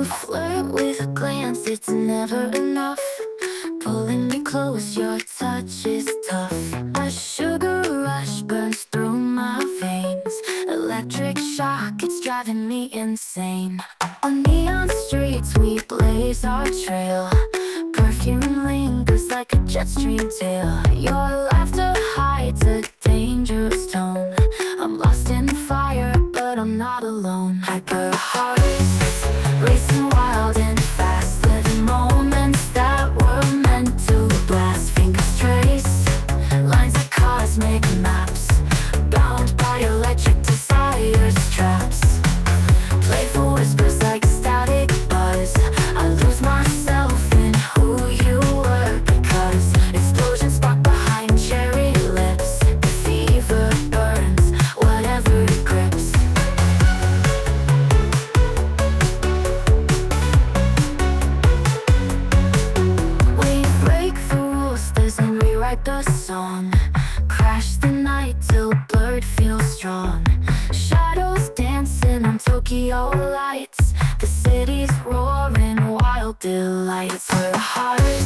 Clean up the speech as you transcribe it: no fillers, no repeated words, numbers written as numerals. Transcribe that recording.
You flirt with a glance, it's never enough. Pulling me close, your touch is tough. A sugar rush burns through my veins. Electric shock, it's driving me insane. On neon streets we blaze our trail. Perfume lingers like a jet stream tail. Your laughter hides a dangerous tone. I'm lost in fire, but I'm not alone. Hyper hearts racing wild and fast, living moments that were meant to blast. Fingers trace lines of cosmic maps, bound by electric desires, traps. Playful whispers like static buzz. I lose myself in who you were, because explosions spark behind cherry lips. The fever burns whatever it grips. We break the rules, there's no rewrite the song. Crash the night till blurred feels strong. Shadows dancing on Tokyo lights. The city's roaring, wild delights. We're hearts